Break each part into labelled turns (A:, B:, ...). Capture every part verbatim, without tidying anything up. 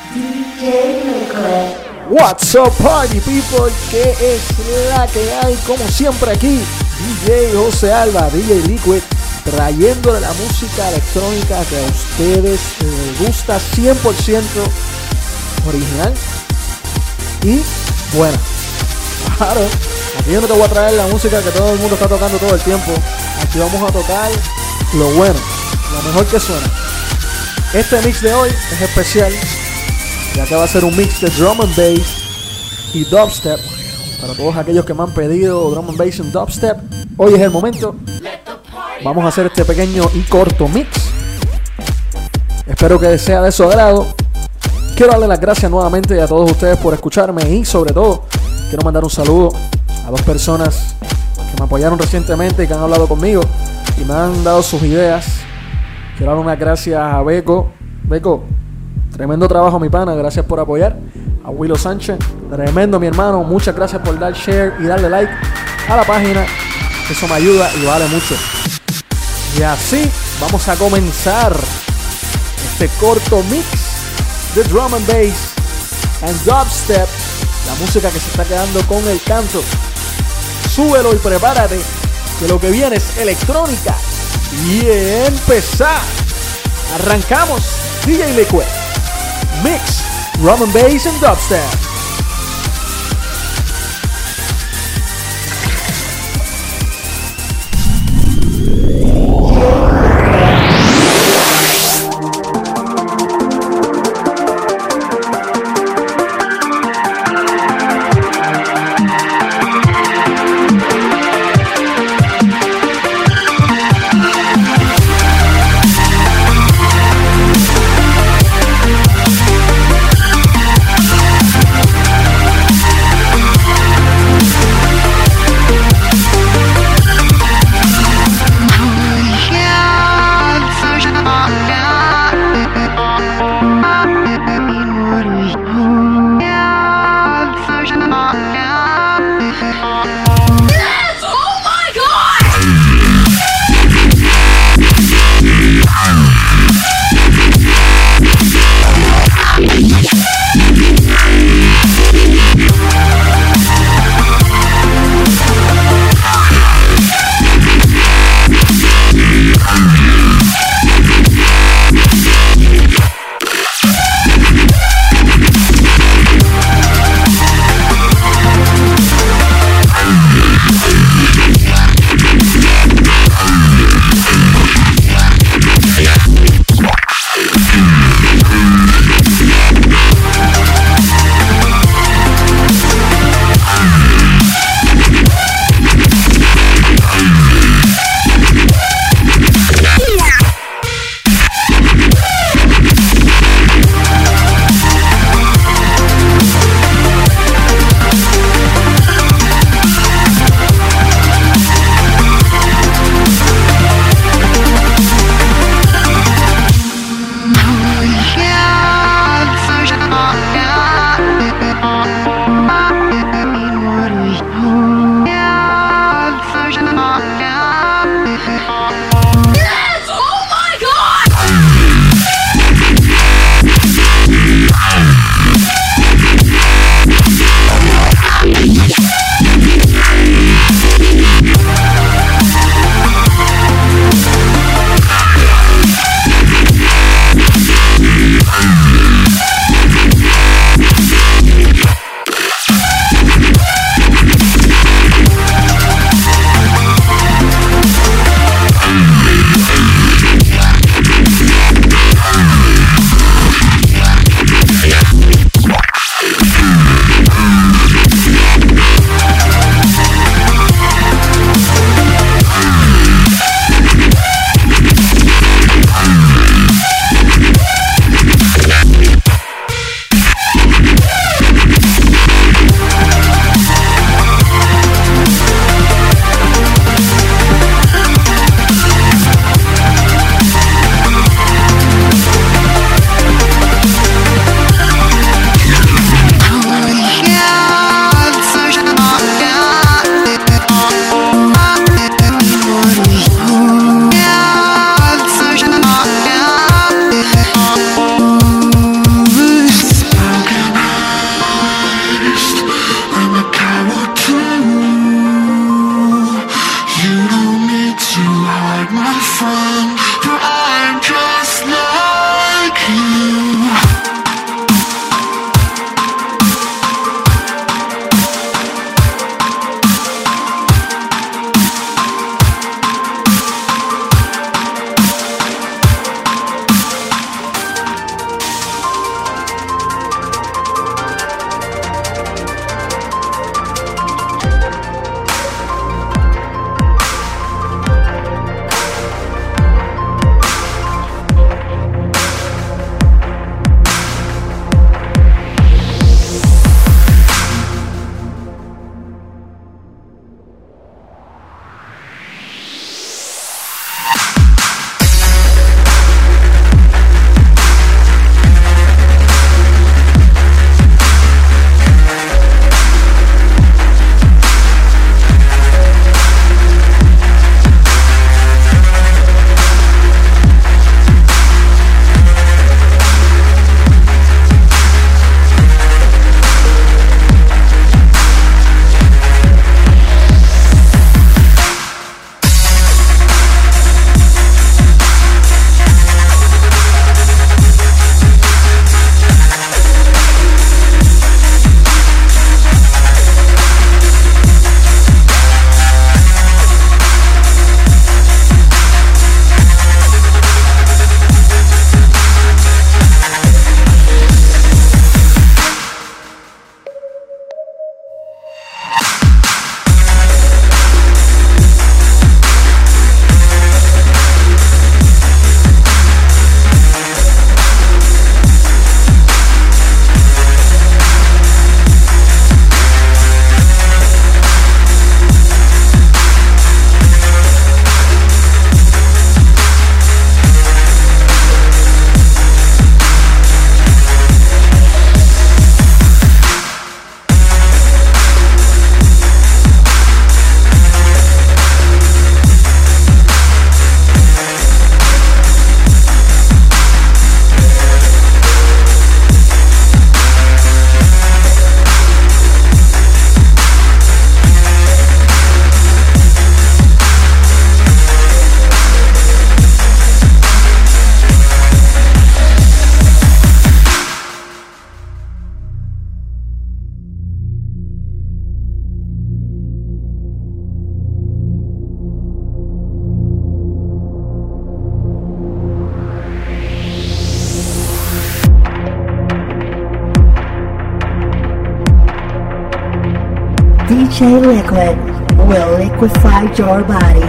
A: What's up, party people? ¿Qué es la que hay? Como siempre aquí, D J José Alba, D J Liquid, trayéndole la música electrónica que a ustedes les gusta cien por ciento original y buena. Claro, aquí yo no te voy a traer la música que todo el mundo está tocando todo el tiempo. Aquí vamos a tocar lo bueno, lo mejor que suena. Este mix de hoy es especial, ya que va a ser un mix de drum and bass y dubstep. Para todos aquellos que me han pedido drum and bass y dubstep, hoy es el momento. Vamos a hacer este pequeño y corto mix. Espero que sea de su agrado. Quiero darle las gracias nuevamente a todos ustedes por escucharme y sobre todo quiero mandar un saludo a dos personas que me apoyaron recientemente y que han hablado conmigo y me han dado sus ideas. Quiero dar unas gracias a Beco. Beco, tremendo trabajo, mi pana. Gracias por apoyar. A Willow Sánchez, tremendo, mi hermano. Muchas gracias por dar share y darle like a la página. Eso me ayuda y vale mucho. Y así vamos a comenzar este corto mix de drum and bass and dubstep. La música que se está quedando con el canto. Súbelo y prepárate, que lo que viene es electrónica. Y empezar. Arrancamos. D J Liquid Mix drum and bass and dubstep.
B: We'll be right back. D J Liquid will liquefy your body.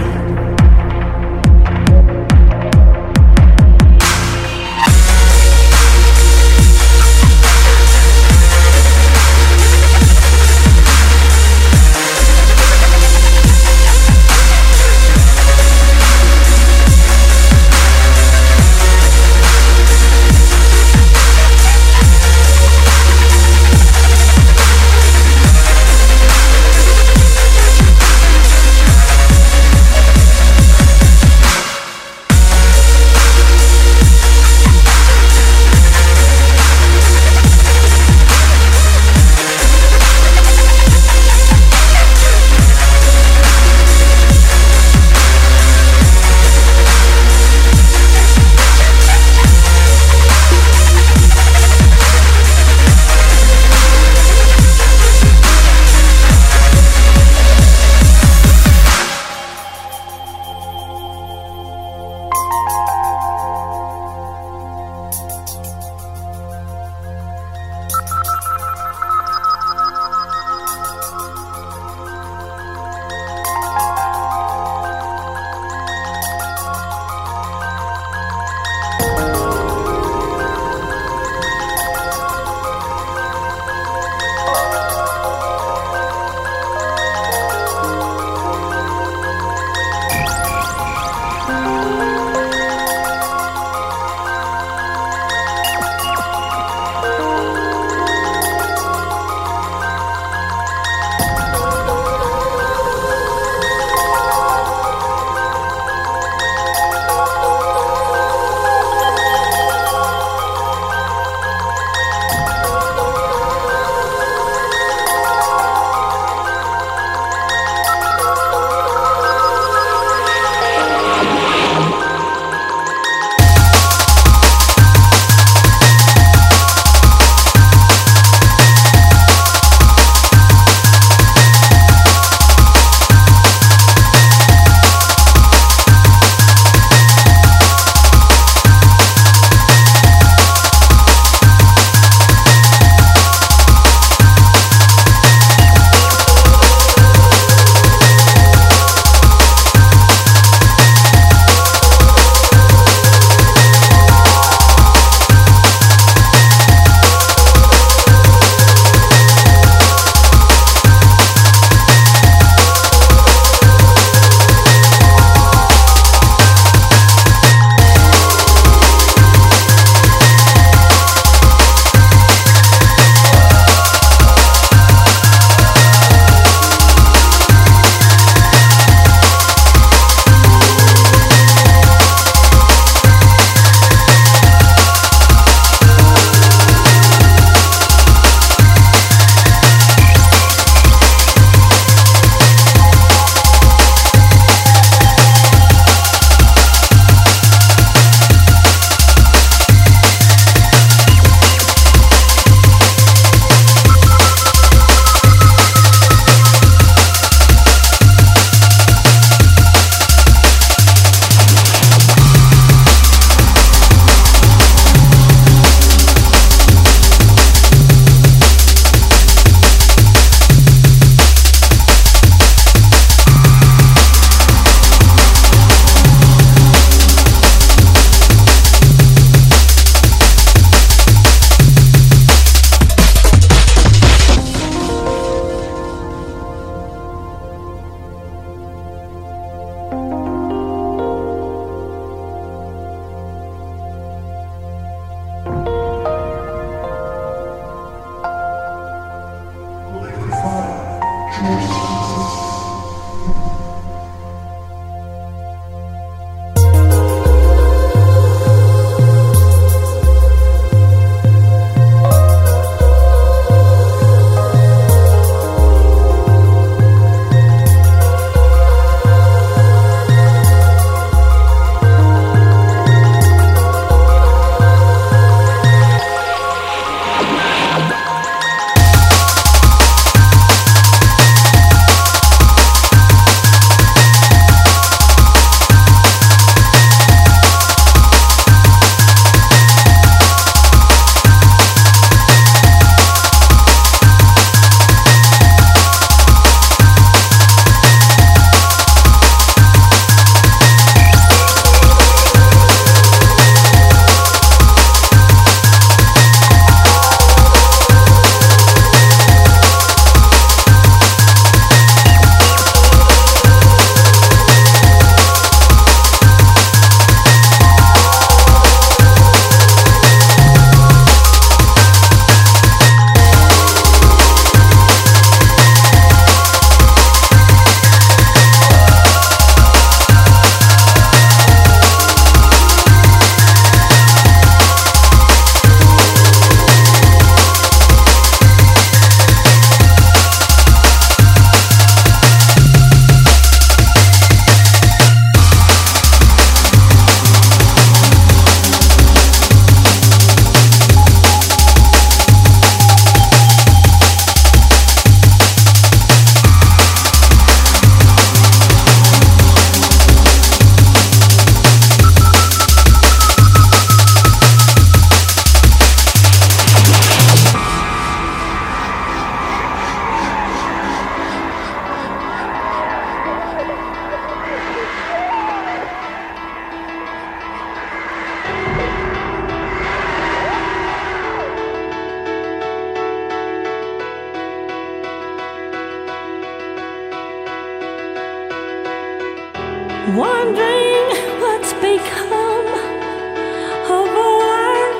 C: Wondering what's become of all our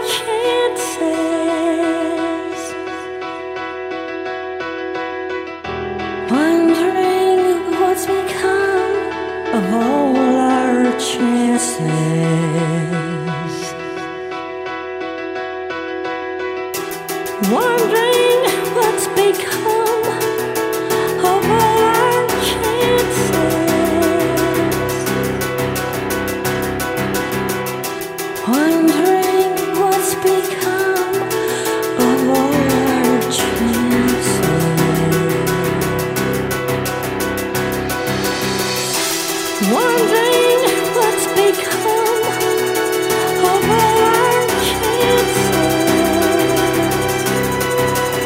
C: chances. Wondering what's become of all our chances. Wondering what's become of all our chances. Wondering what's become of all our chances. Wondering what's become of all our chances.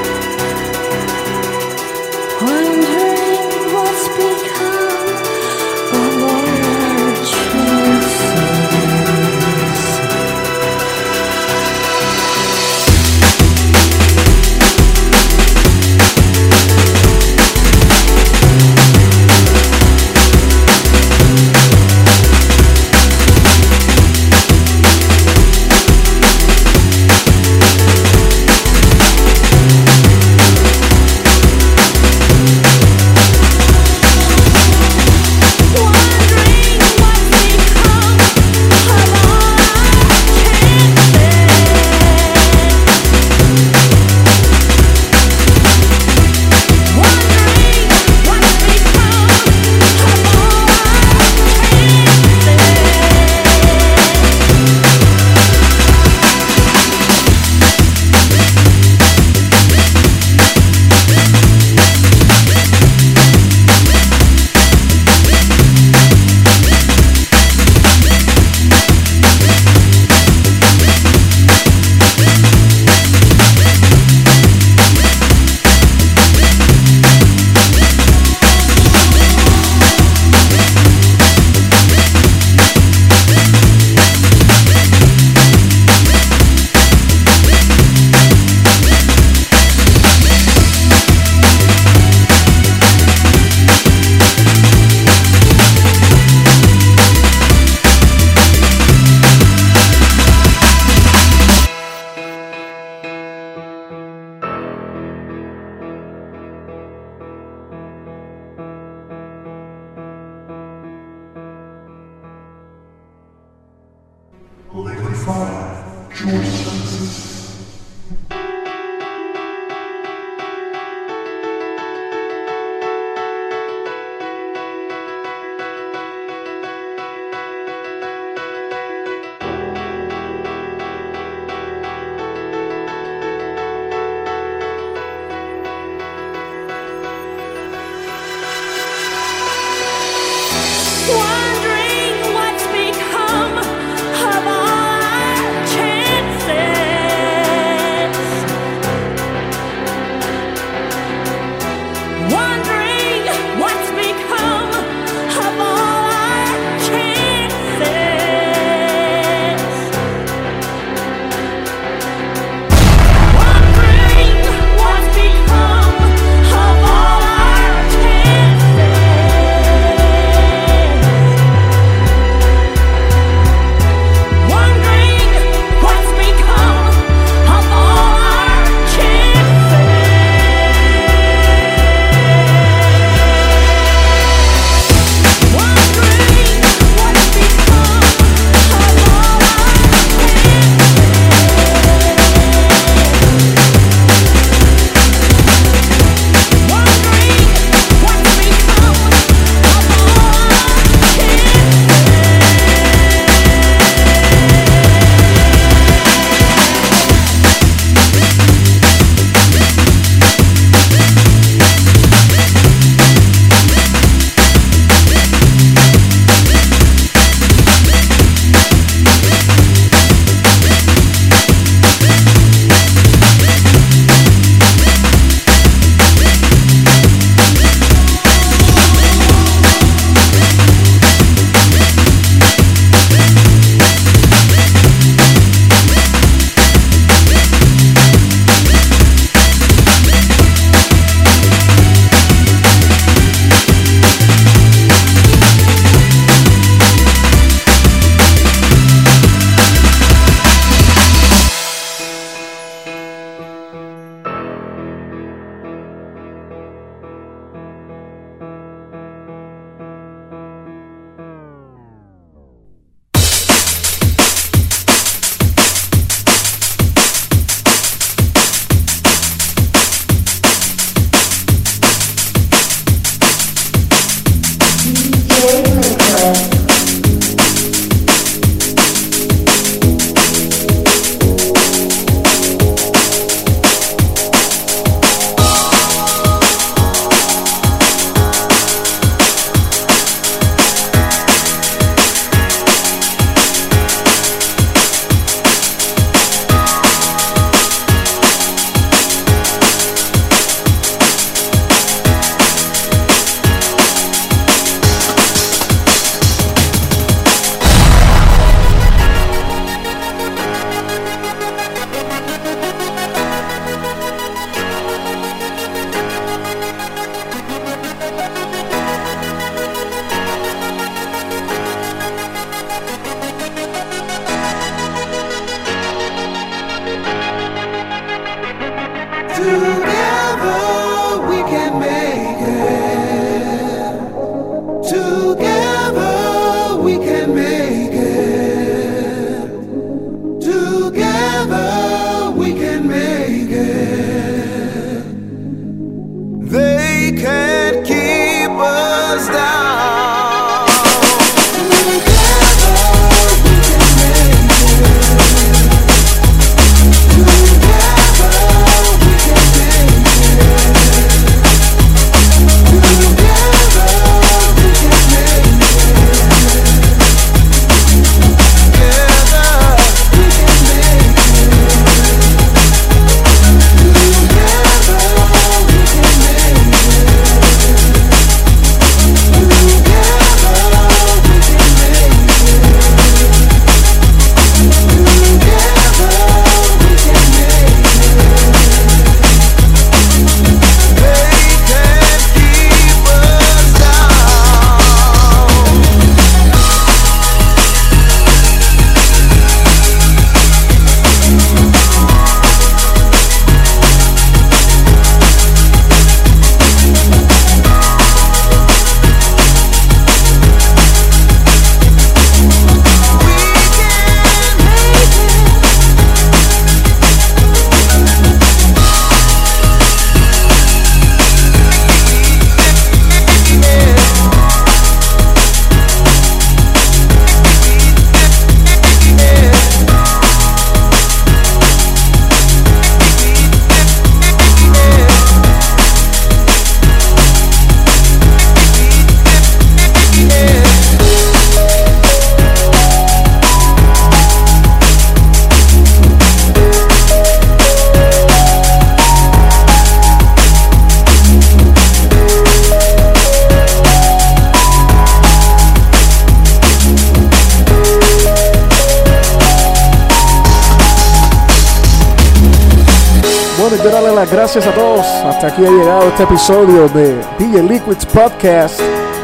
A: Bueno, quiero darle las gracias a todos. Hasta aquí ha llegado este episodio de D J Liquid's Podcast,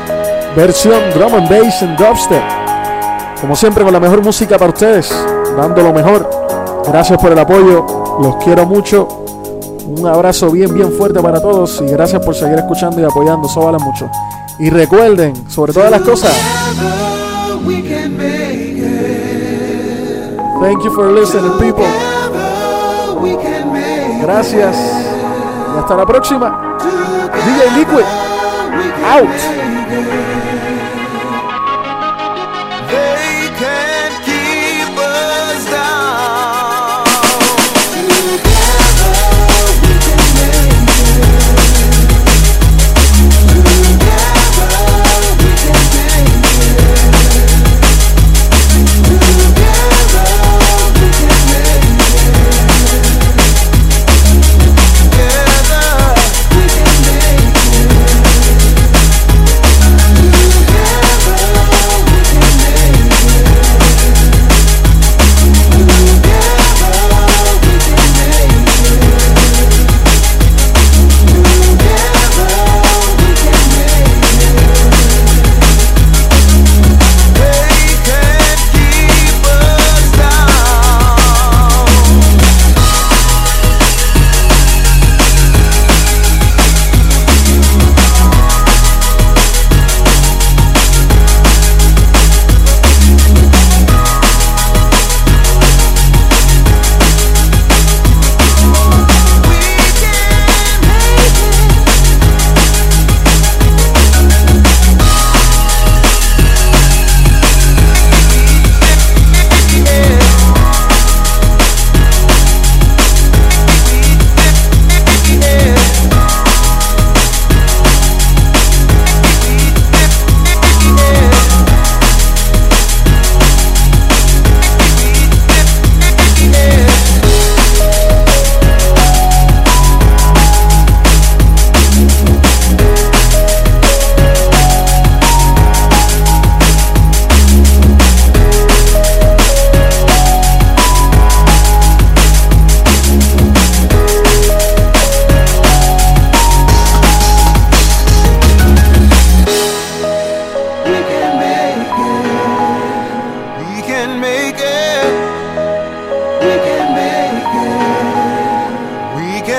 A: versión Drum and Bass and Dubstep. Como siempre, con la mejor música para ustedes, dando lo mejor. Gracias por el apoyo, los quiero mucho. Un abrazo bien, bien fuerte para todos y gracias por seguir escuchando y apoyando. Eso vale mucho. Y recuerden, sobre todas las cosas, thank you for listening, people. Gracias y hasta la próxima. D J Liquid out.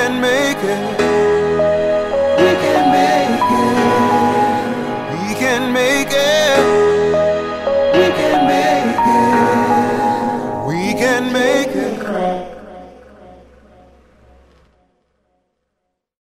D: can make it. We can make it. We can make